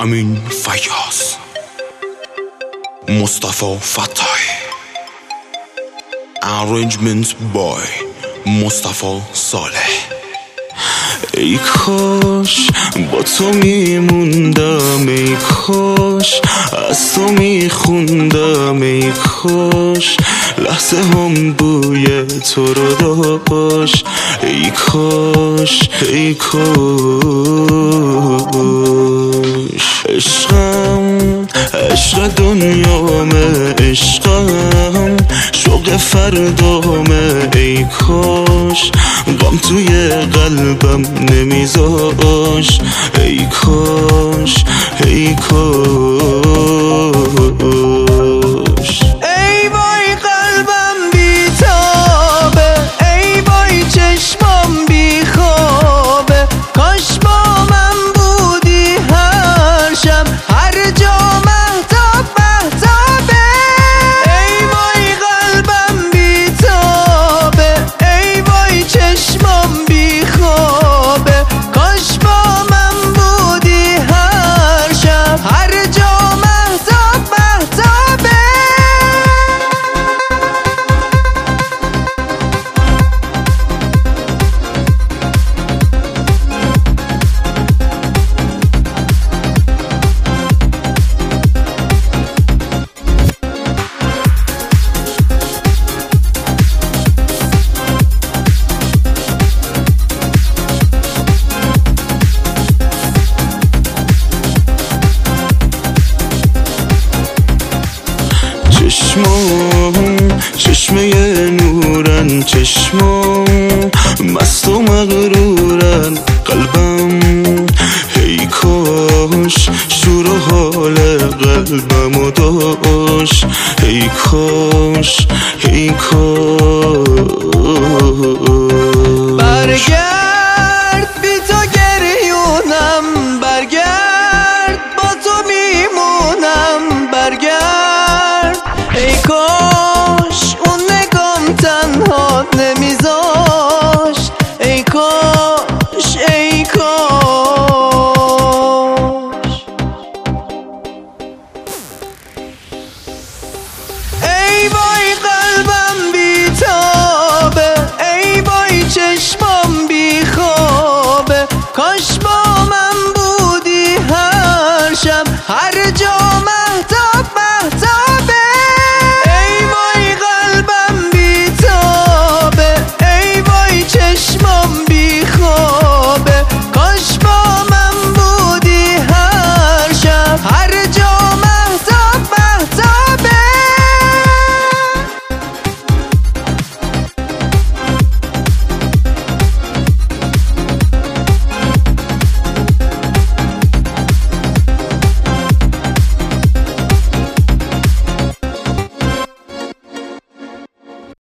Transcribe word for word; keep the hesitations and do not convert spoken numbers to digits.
امین فیاض، مصطفی فتحی. Arrangement by مصطفی صالح. ای کاش با تو میموندم، ای کاش از تو میخوندم، ای کاش لحظه هم بوی تو رو داشت، ای کاش ای کاش. عشقم عشق دنیامه، عشقم شوق فردامه، ای کاش غم توی قلبم نمیذاش، ای کاش ای کاش. ای وای قلبم بیتابه، ای وای چشمام بیخوابه، کاش با من بودی هر شب هر جا مهتاب مهتابه. ای وای قلبم بیتابه، ای وای چشمام بیخوابه، کاش با من بودی هر شب هر جا مهتاب مهتابه. چشمام چشمه نورن، چشمام مست و مغرورن، قلبم ای کاش شور و حال قلبمو داشت، ای کاش ای کاش.